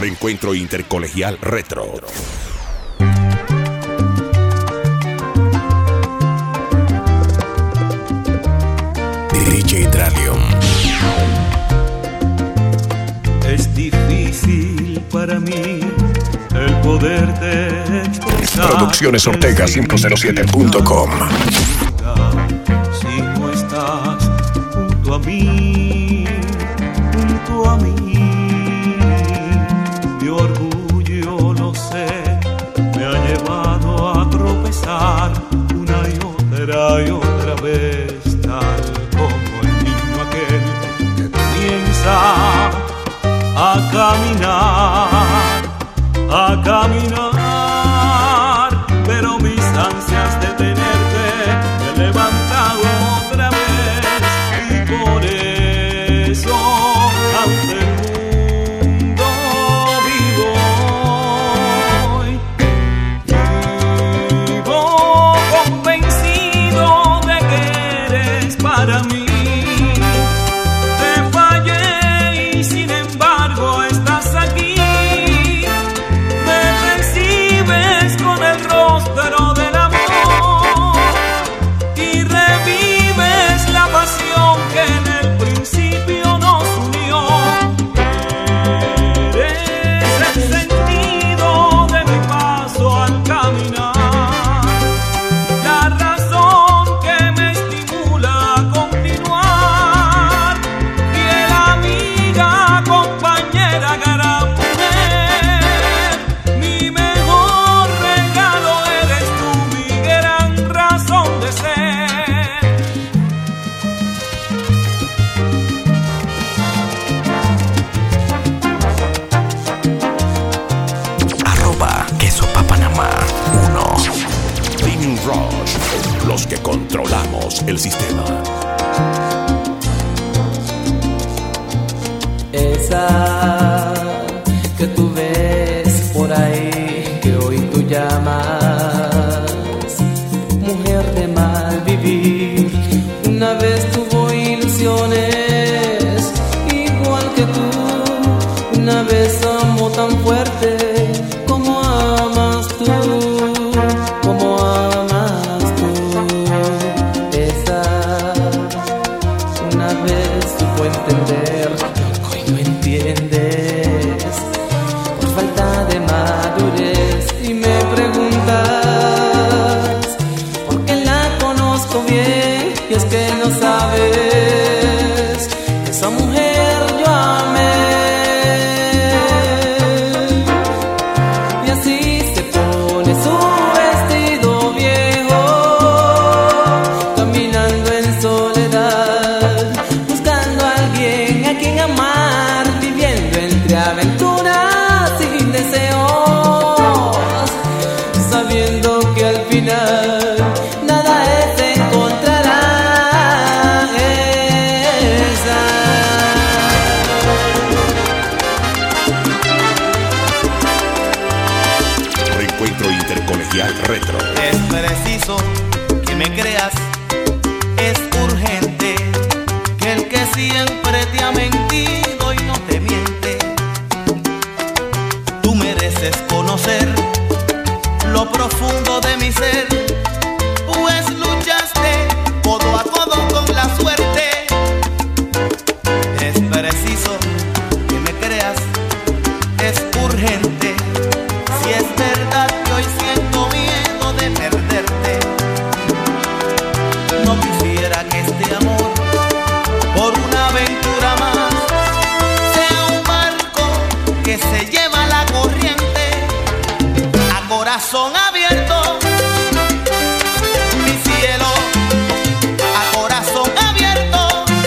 Reencuentro Intercolegial Retro. DJ Tralium. Es difícil para mí el poderte expresar. Producciones Ortega 507.com. Si no estás junto a mí, mi orgullo, lo sé, me ha llevado a tropezar una y otra vez, tal como el niño aquel que comienza a caminar, pero mis ansias de tenerte me he levantado otra vez, y por eso ante el mundo vivo convencido de que eres para mí. Los que controlamos el sistema. Esa que tú ves por ahí, que hoy tú llamas mujer de mal vivir, una vez tuvo ilusiones igual que tú, una vez amó tan fuerte como amas tú, como amas tú. Esa una vez supo entender lo que hoy no entiendes, por falta de madurez, y me preguntas por qué la conozco bien, y es que no sabes que esa mujer yo amé. Retro. Es preciso que me creas, es urgente que el que siempre te ha mentido y no te miente, tú mereces conocer lo profundo de mi ser, pues luchaste codo a codo con la suerte. Es preciso que me creas, es urgente, si es verdad que hoy siento miedo de perderte. No quisiera que este amor, por una aventura más, sea un barco que se lleva la corriente. A corazón abierto, mi cielo, a corazón abierto,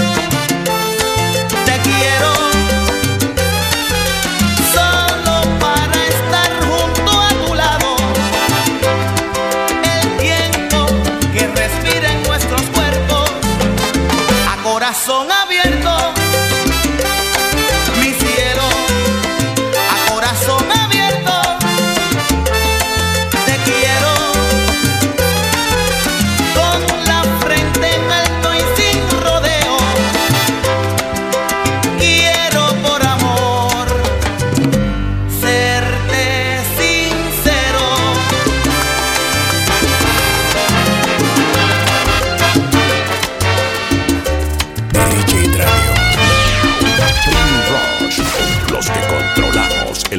te quiero. Solo para estar junto a tu lado, el viento que respira en nuestros cuerpos. A corazón abierto, mi cielo, a corazón abierto, te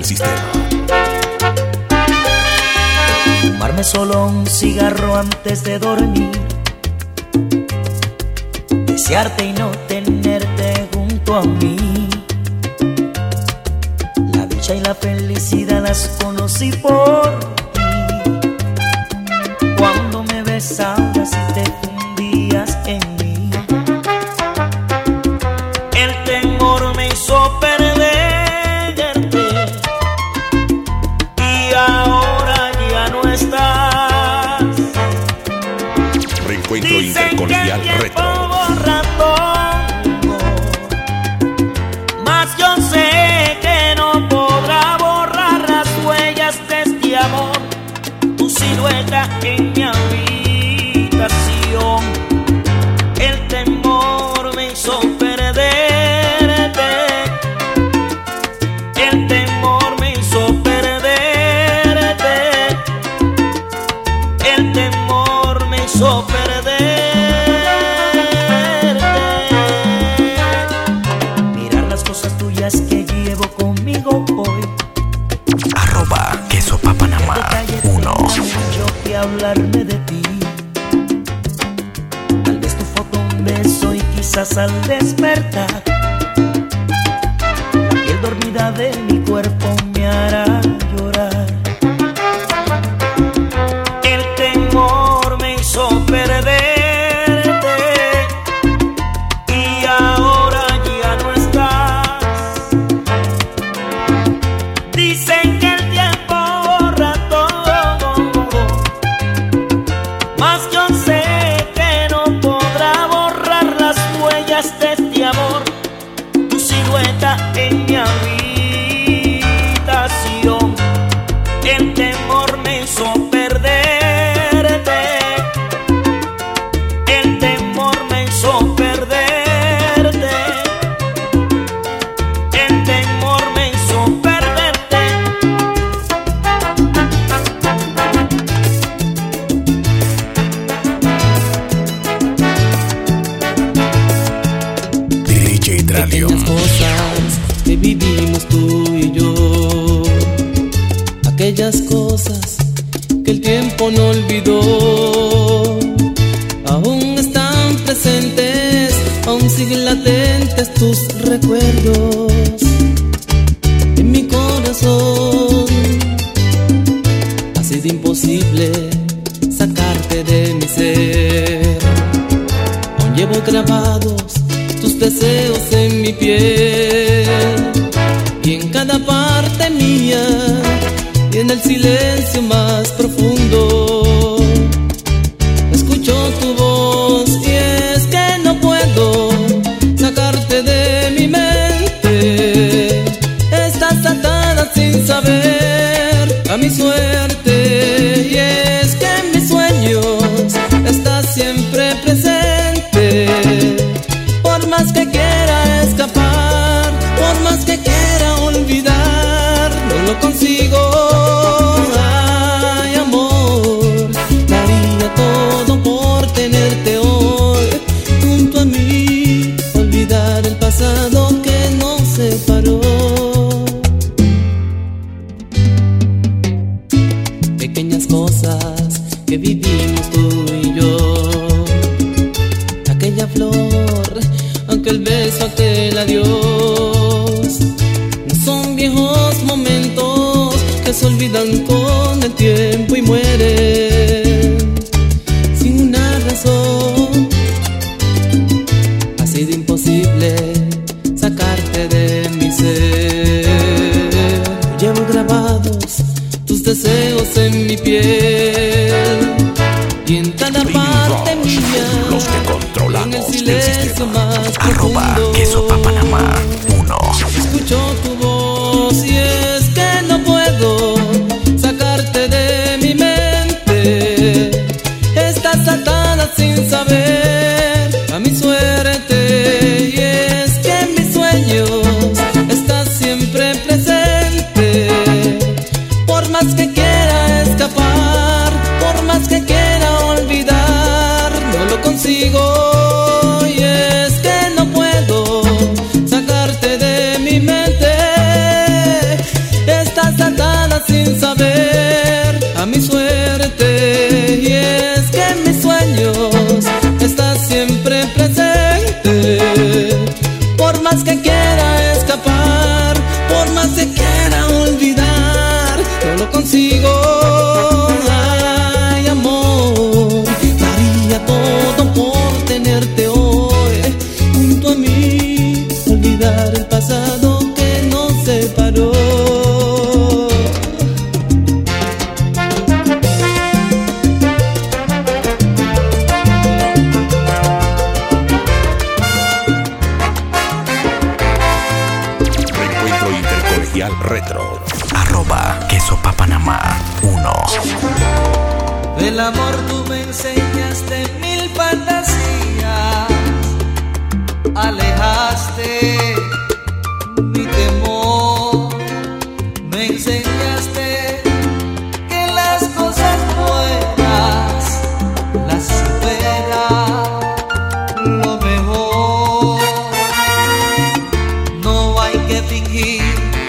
sistema. Fumarme solo un cigarro antes de dormir, desearte y no tenerte junto a mí. La dicha y la felicidad las conocí por ti. Cuando me besabas y te fundías en mí, el temor me hizo perderte y ahora ya no estás. Reencuentro intercolegial retro. Borra todo, mas yo sé que no podrá borrar las huellas de este amor. Tu silueta en mi habitación, el temor me hizo perderte. El temor me hizo perderte. El temor me hizo perderte. Mirar las cosas tuyas que llevo conmigo hoy. @quesopapanamá1. Yo que hablarme de ti. Tal vez tu foto, un beso y quizás al despertar la piel dormida de mi cuerpo me hará llorar. El temor me hizo perderte y ahora ya no estás. Dicen que el tiempo borra todo, mas yo sé que no podrá borrar las huellas de este amor. Tu silueta en mi habitación, el temor me hizo perderte. El temor me hizo perderte. El temor me hizo perderte. DJ Tralium. Pequeñas cosas que vivimos tú y yo, aquellas cosas que el tiempo no olvidó, aún están presentes, aún siguen latentes tus recuerdos en mi corazón. Ha sido imposible sacarte de mi ser, aún llevo grabados tus deseos en mi piel y en cada parte mía y en el silencio más profundo escucho tu voz y es que no puedo sacarte de mi mente. Estás atada sin saber a mi suerte y es que en mis sueños estás siempre presente. Por más que quiera escapar, por más que quiera olvidar, no lo consigo. Ay, amor, daría todo por tenerte hoy junto a mí, olvidar el pasado que nos separó. Pequeñas cosas que vivimos tú y yo, aquella flor, aquel beso, aquel adiós, no son viejos momentos que se olvidan con el tiempo y mueren sin una razón. Ha sido imposible sacarte de mi ser. Llevo grabados tus deseos en mi piel y en cada parte mía, Los que en el controlamos el silencio sistema. más profundo @quesopapanamá1. escucho tu voz y es que no puedo sacarte de mi mente. Estás atada sin saber a mi suerte y es que en mis sueños estás siempre presente. Por más que quiera escapar, por más que quiera olvidar, no lo consigo. Y es que no puedo sacarte de mi mente. Estás se quiera olvidar, no lo consigo. Ay, amor, daría todo por tenerte hoy junto a mí, olvidar el pasado que nos separó. Retro. @quesopapanamá 1. Del amor tú me enseñaste mil fantasías, alejaste mi temor, me enseñaste que las cosas buenas las supera lo mejor. No hay que fingir.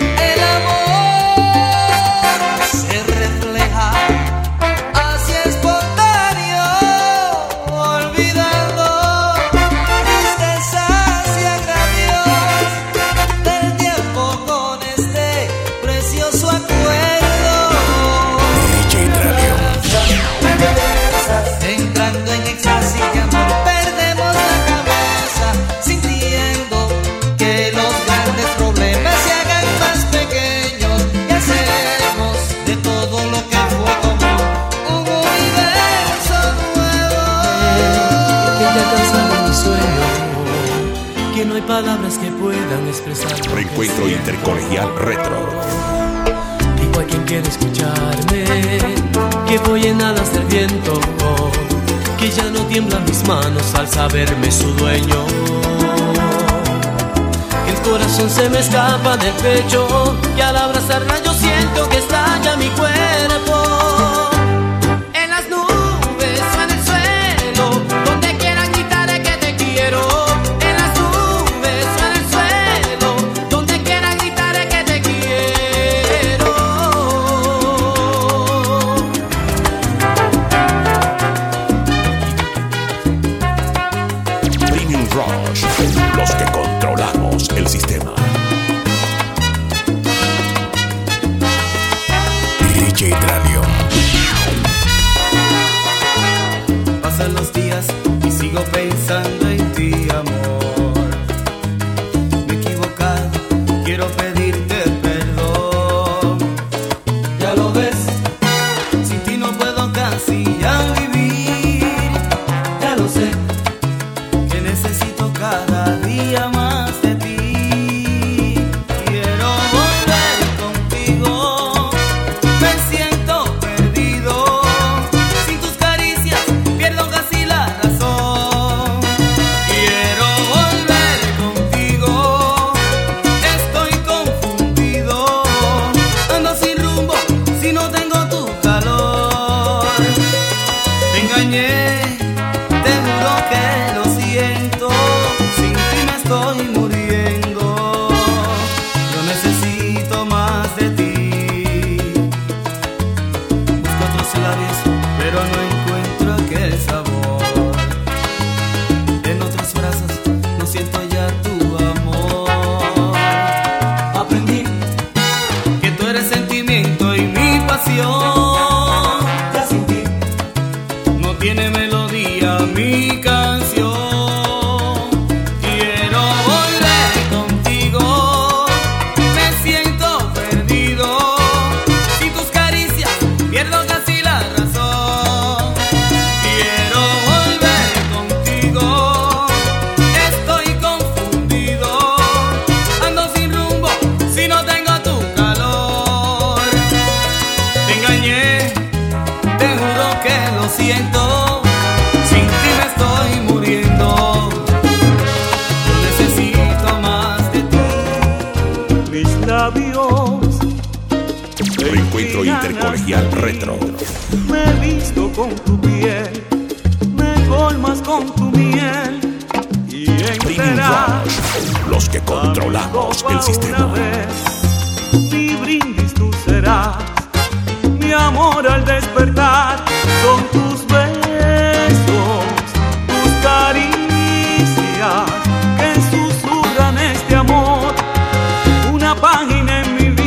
No hay palabras que puedan expresar. Reencuentro intercolegial retro. Digo a quien quiere escucharme que voy en alas del viento, que ya no tiemblan mis manos al saberme su dueño, que el corazón se me escapa del pecho, que al abrazarla yo siento que estalla mi cuerpo. En las nubes o en el suelo, donde quieran gritaré que te quiero. Los que controlamos el sistema. DJ Dralion. Pasan los días y sigo pensando en ti, amor. Me he equivocado, quiero pedirte perdón. Ya lo ves, sin ti no puedo casi ya vivir. Ya lo sé, que necesito cada día más de ti. Quiero volver contigo, me siento perdido. Sin tus caricias pierdo casi la razón. Quiero volver contigo, estoy confundido. Ando sin rumbo si no tengo tu calor. Te engañé, te juro que lo siento. Sin ti me estoy muriendo. Yo necesito más de ti. Busco otros labios, pero no encuentro aquel sabor. En otros brazos no siento ya tu amor. Aprendí que tú eres sentimiento y mi pasión. Ya sin ti no tiene melodía mi canción. Quiero volver contigo, me siento perdido. Sin tus caricias pierdo casi la razón. Quiero volver contigo, estoy confundido. Ando sin rumbo si no tengo tu calor. Te engañé, te juro que lo siento. Sin ti me estoy muriendo. Yo necesito más de ti. Mis labios Reencuentro intercolegial retro. me he visto con tu piel, me colmas con tu miel. Y Premium serás Rush. Los que controlamos el sistema. mi brindis tú serás, mi amor al despertar. Son tus besos, tus caricias que susurran este amor. Una página en mi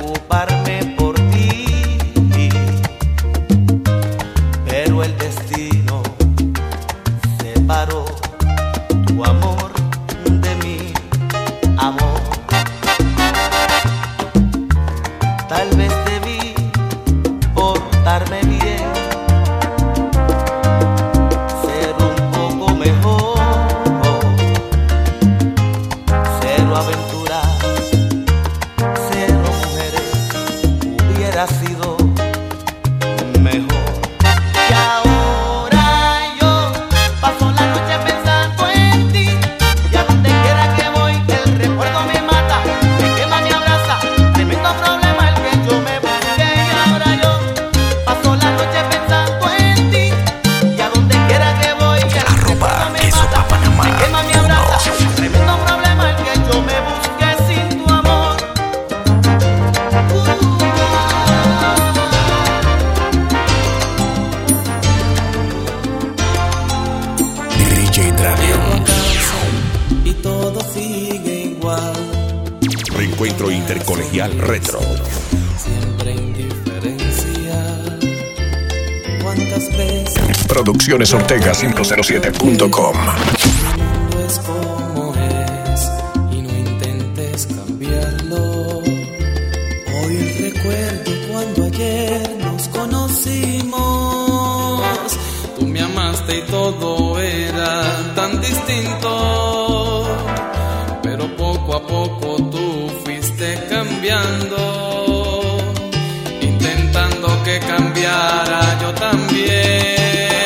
preocuparme por ti, pero el destino separó tu amor de mi amor. Tal vez debí portarme bien, ser un poco mejor, cero aventuras, cero mujeres, hubiera sido mejor. Y ahora yo paso la noche pensando en ti, y a donde quiera que voy el recuerdo me mata, me quema, me abraza, tremendo problema el que yo me busqué. Y ahora yo paso la noche pensando en ti, y a donde quiera que voy el recuerdo me mata, me quema, me abraza, tremendo problema el que yo me busqué sin tu amor. DJ Radio. Y todo sigue igual. Reencuentro intercolegial retro. Siempre indiferencia. ¿Cuántas veces Producciones Ortega 507.com. el mundo es como es y no intentes cambiarlo? Hoy recuerdo cuando ayer nos conocimos. Tú me amaste y todo era tan distinto, pero poco a poco tú fuiste cambiando, intentando que cambiara yo también.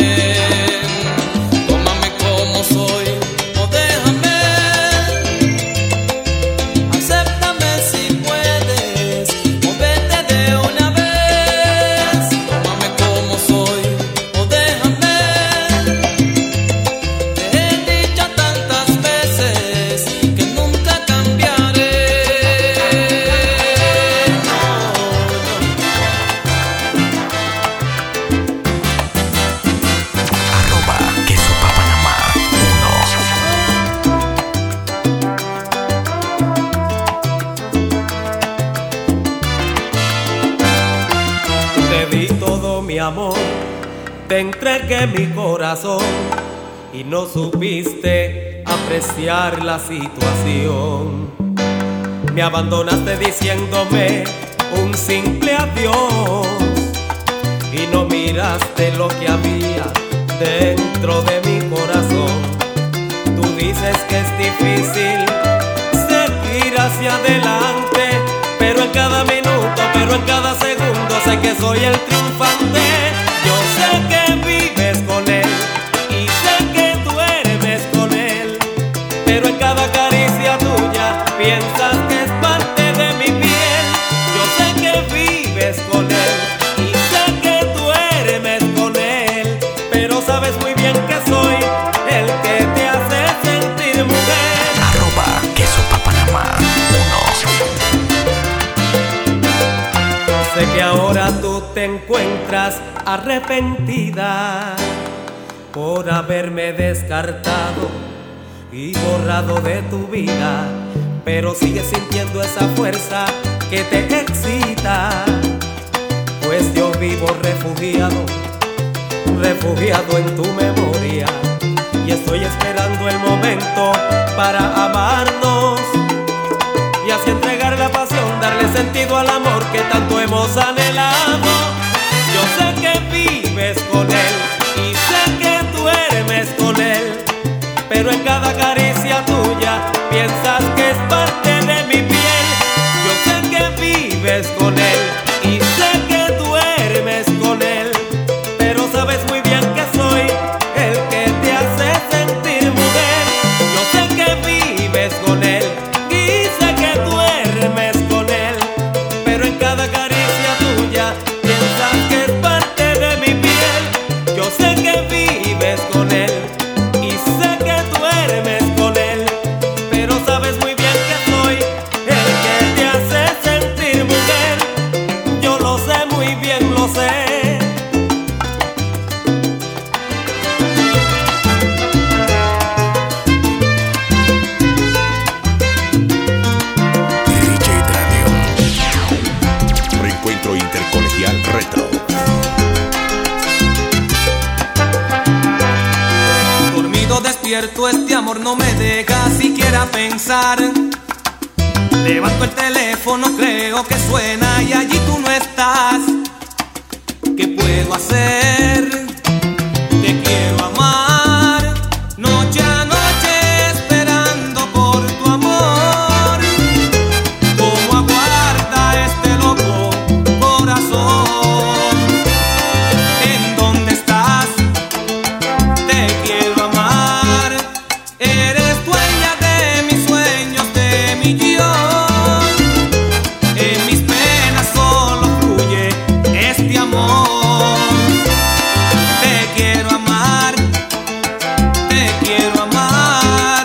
Tómame como soy o déjame, acéptame si puedes o vete de una vez. Tómame como soy o déjame, te he dicho tantas veces que nunca cambiaré. Queso Papanamá 1. Te di todo mi amor, te entregué mi corazón y no supiste apreciar la situación. Me abandonaste diciéndome un simple adiós y no miraste lo que había dentro de mi corazón. Tú dices que es difícil seguir hacia adelante, pero en cada minuto, pero en cada segundo sé que soy el triunfante. Yo sé que vives con él y sé que duermes con él, pero en cada caricia tuya piensas que es parte de mi piel. Yo sé que vives con él y sé que duermes con él, pero sabes muy bien que soy el que te hace sentir mujer. Queso Papanamá 1. Sé que ahora tú te encuentras arrepentida por haberme descartado y borrado de tu vida, pero sigues sintiendo esa fuerza que te excita, pues yo vivo refugiado en tu memoria, y estoy esperando el momento para amarnos y así entregar la pasión, darle sentido al amor que tanto hemos anhelado. Yo sé que vives con él y sé que duermes con él, pero en cada caricia tuya piensas que es parte de mi piel. Yo sé que vives con él y sé que duermes con él, pero sabes muy bien que soy el que te hace sentir mujer. Yo sé que vives con él y sé que duermes con él, pero en cada caricia tuya amor no me deja siquiera pensar. Levanto el teléfono, creo que suena y allí tú no estás. ¿Qué puedo hacer? Te quiero amar, noche a noche esperando por tu amor. ¿Cómo aguarda este loco corazón? ¿En dónde estás? Te quiero amar. Eres dueña de mis sueños, de mi guión. En mis penas solo fluye este amor. Te quiero amar, te quiero amar.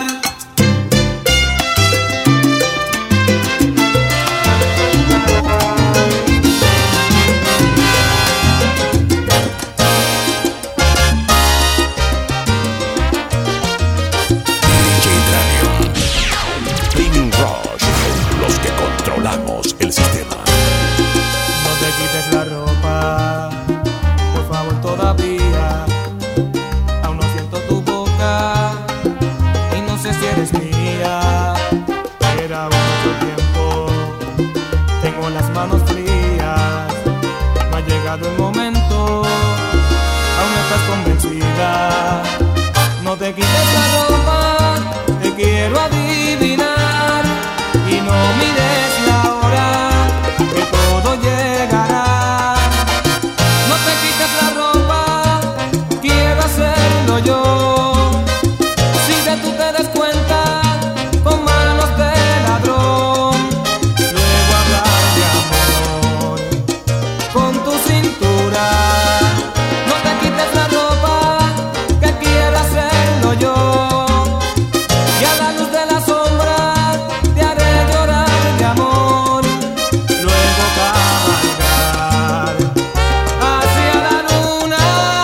DJ Dralion. Premium Rush, los que controlamos el sistema. No te quites la ropa, por favor, todavía. Aún no siento tu boca y no sé si eres mía. Era mucho tiempo, tengo las manos frías. No ha llegado el momento, aún no estás convencida. No te quites la ropa, te quiero adivinar. Y no mires la hora, que todo llegará. No te quites la ropa, quiero hacerlo yo, sin que tú te des cuenta, con manos de ladrón. Luego hablar de amor con tu cintura. No te quites la ropa, que quiero hacerlo yo. Y a la luz de la sombra te haré llorar de amor. Luego cabalgar hacia la luna.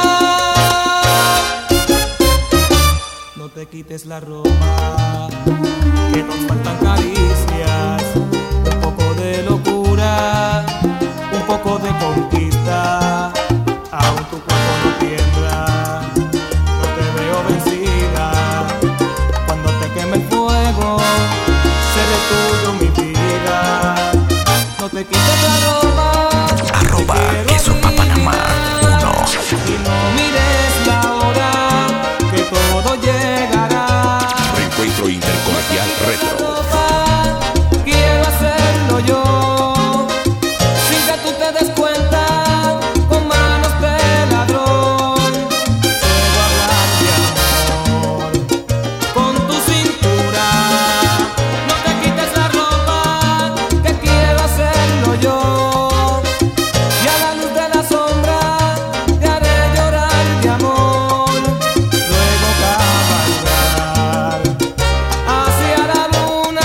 No te quites la ropa, que nos faltan caricias, un poco de locura, un poco de conquista. Aún tu cuerpo no tiembla, no te veo vencida. Cuando te queme el fuego, seré tuyo mi vida. No te quites la ropa, Arroba te quiero Queso Papanamá adivinar. 1. Y no mires la hora, que todo llegará. Reencuentro intercolegial retro. Quiero hacerlo yo, sin que tú te des cuenta, con manos de ladrón. Puedo hablar de amor con tu cintura. No te quites la ropa, que quiero hacerlo yo. Y a la luz de la sombra te haré llorar de amor. Luego cabalgar hacia la luna.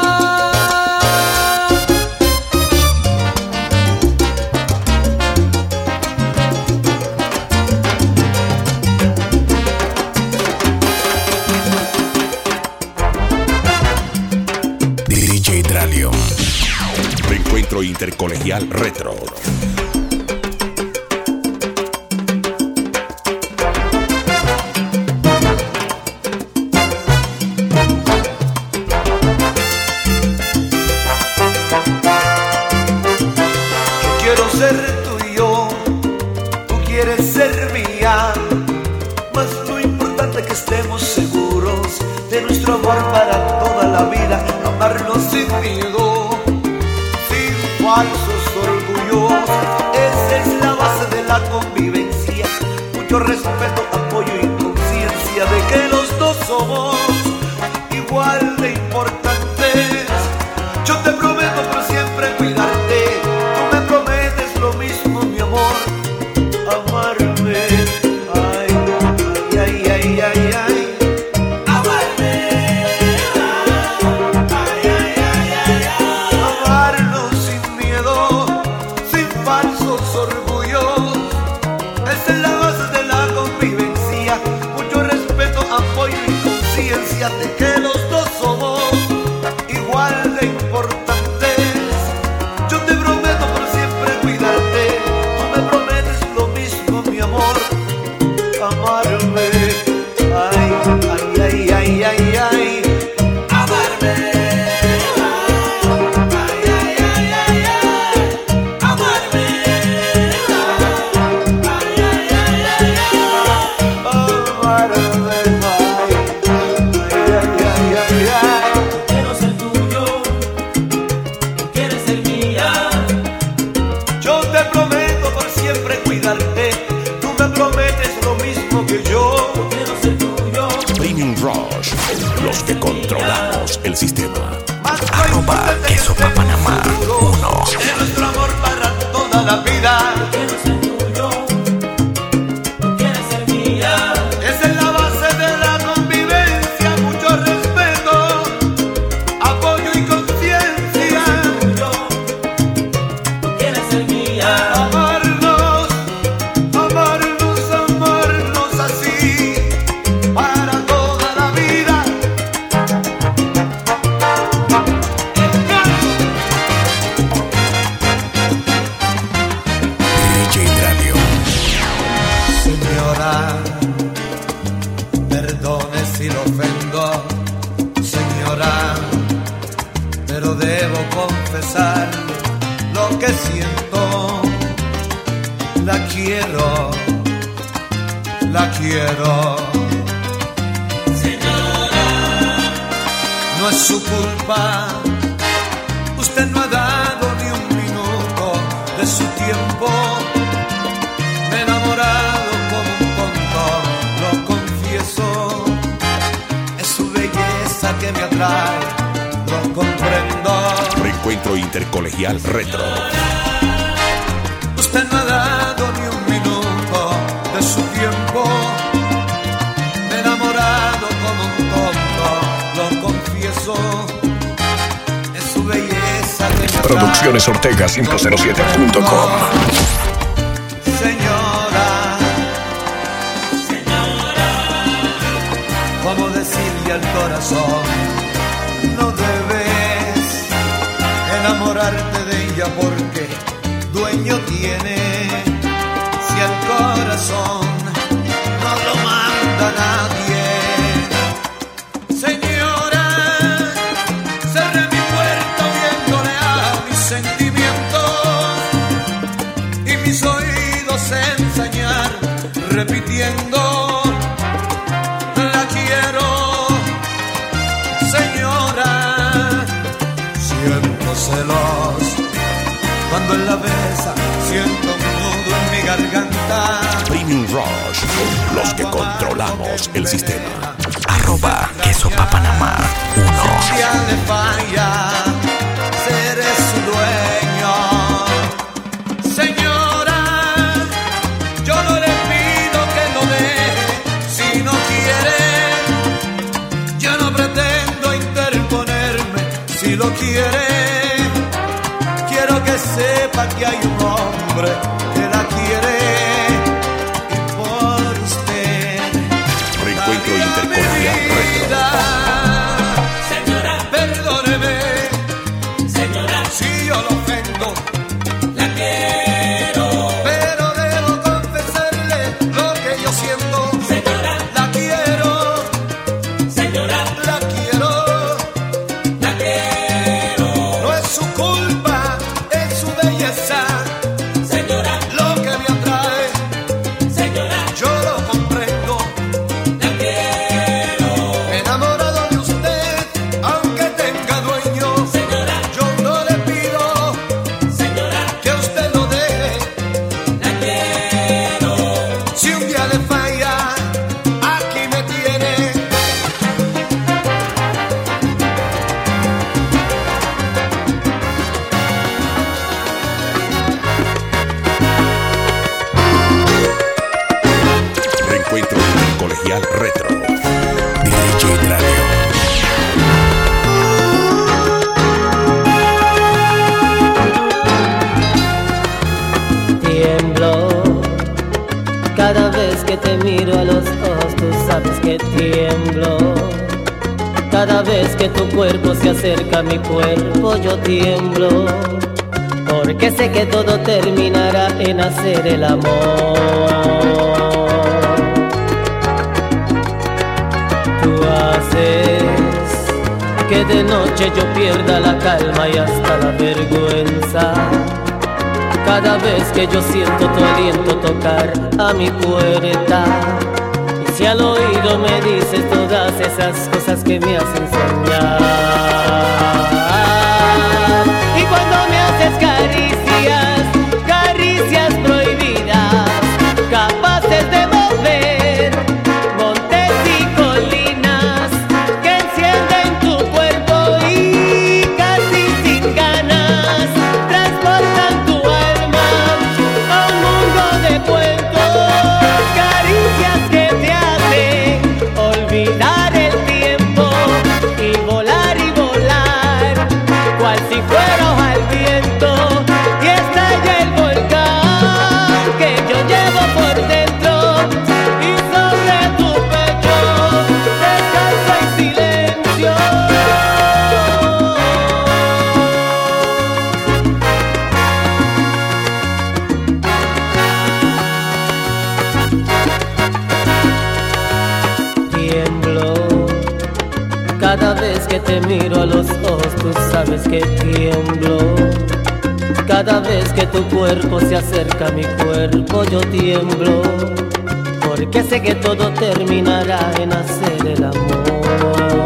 DJ Dralion. Reencuentro intercolegial retro. Yo quiero ser tuyo, tú quieres ser mía. Mas lo importante es que estemos seguros de nuestro amor para toda la vida. Amarnos sin miedo, sin falsos orgullos. Esa es la base de la convivencia. Mucho respeto, apoyo y conciencia de que los dos somos igual de importantes. Yo te prometo por siempre cuidarte. Tú me prometes lo mismo, mi amor. Amarme. Ay, ay, ay, ay, ay. Amarme. Ay, ay, ay, ay, ay, ay. Amarnos sin miedo. lo que siento. La quiero, la quiero. Señora, no es su culpa. Usted no ha dado ni un minuto de su tiempo. Me he enamorado como un tonto, lo confieso. Es su belleza que me atrae, lo comprendo. Reencuentro Intercolegial Retro. Usted no ha dado ni un minuto de su tiempo. Me he enamorado como un tonto, lo confieso. Es su belleza que me atrae. Producciones Ortega 507.com. Señora, señora, ¿cómo decirle al corazón? No debes enamorarte de ella porque dueño tiene. Si el corazón no lo manda nadie. Señora, cerré mi puerta oyéndole a mis sentimientos y mis oídos enseñar repitiendo. La quiero, señora. Siento celos cuando él la besa, siento un nudo en mi garganta. Premium Rush, los que controlamos el sistema. @quesopapanamá 1. Si ya le falla, seré su dueño. Señora, yo no le pido que lo deje si no quiere. Yo no pretendo interponerme si lo quiere. Quiero que sepa que hay un hombre que la quiere y por usted Reencuentro Intercolegial Retro. señora, Perdóneme señora, si yo lo ofendo, la quiero. pero debo confesarle lo que yo siento. Señora, La quiero, señora, la quiero. la quiero. No es su culpa, es su belleza Señora, lo que me atrae. señora, Yo lo comprendo. la quiero. Enamorado de usted, aunque tenga dueño. Señora, Yo no le pido señora, que usted lo deje. la quiero. Si un día le falla, aquí me tiene. Reencuentro Intercolegial Retro. DJ Dragon. Tiemblo cada vez que te miro a los ojos, tú sabes que tiemblo. Cada vez que tu cuerpo se acerca a mi cuerpo, yo tiemblo. Porque sé que todo terminará en hacer el amor. Tú haces que de noche yo pierda la calma y hasta la vergüenza. Cada vez que yo siento tu aliento tocar a mi puerta. Y si al oído me dices todas esas cosas que me hacen soñar. Y cuando me haces caricias, caricias prohibidas, capaces de mover montes y colinas, que encienden tu cuerpo y casi sin ganas transportan tu alma a un mundo de cuentos. Caricias que te hacen olvidar el tiempo y volar, cual si fuera hoja al viento, y estalla el volcán que yo llevo por dentro, y sobre tu pecho descansa en silencio. Tiemblo cada vez que te miro a los ojos, tú sabes que tiemblo. Cada vez que tu cuerpo se acerca a mi cuerpo yo tiemblo, porque sé que todo terminará en hacer el amor.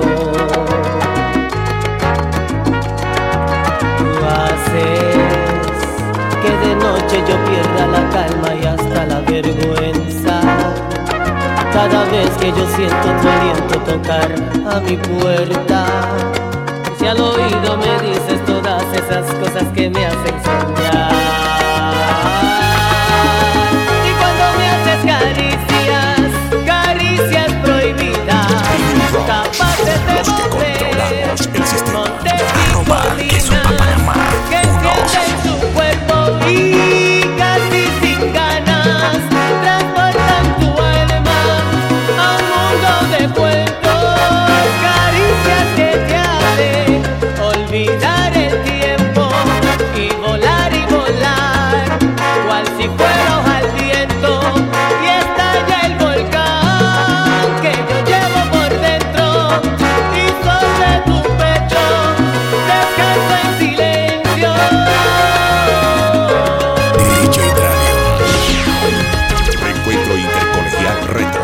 Tú haces que de noche yo pierda la calma y hasta la vergüenza. Cada vez que yo siento tu aliento tocar a mi puerta, si al oído me dices todas esas cosas que me hacen soñar. Y cuando me haces caricias, caricias prohibidas, capaces de Los que controlamos el sistema. que sienten su cuerpo y casi sin ganas transportan tu alma a un mundo de cuentos, caricias que te hacen olvidar el tiempo y volar, cual si fuera hoja al viento, y estalla el volcán que yo llevo por dentro, y sobre tu pecho descanso en silencio. DJ Radio. Reencuentro intercolegial retro.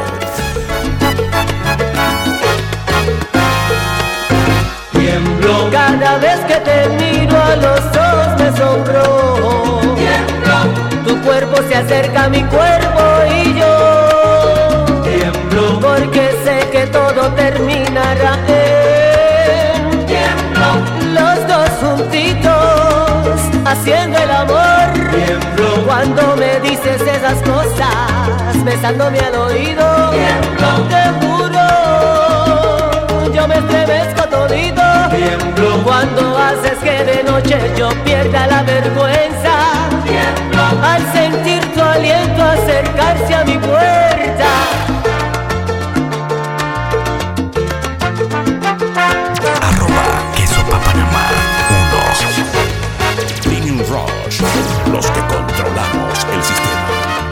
Tiemblo cada vez que te miro a los ojos, me sonrojo. Tiemblo, tu cuerpo se acerca a mi cuerpo y yo tiemblo, porque sé que todo terminará en tiemblo, los dos juntitos haciendo el amor. Tiemblo, cuando me dices esas cosas, besándome al oído. Tiemblo, te juro, yo me estremezco todito. Tiemblo, cuando haces que de noche yo pierda la vergüenza. Tiemblo, al sentir tu aliento acercarse a mi puerta. @queso Papanamá 1. Premium Rush. Los que controlamos el sistema.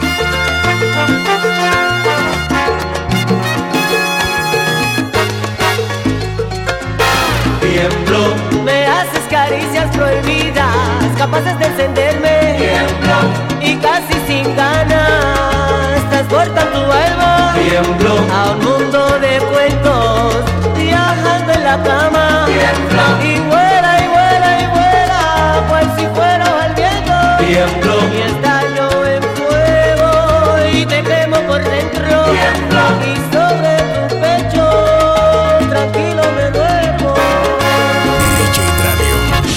Tiemblo, me haces caricias prohibidas, capaces de encenderme. Tiemblo, y casi sin ganas transportan tu alma. Tiemblo, a un mundo de cuentos, viajando en la cama. Tiemblo, y vuela, cual si fuera al viento. Tiemblo, y estallo en fuego y te quemo por dentro. Tiemblo, y sobre tu pecho tranquilo me duermo. DJ Radio.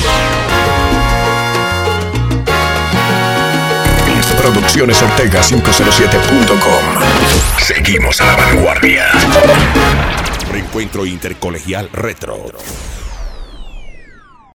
Producciones Ortega 507.com. Seguimos a la vanguardia. Reencuentro intercolegial retro.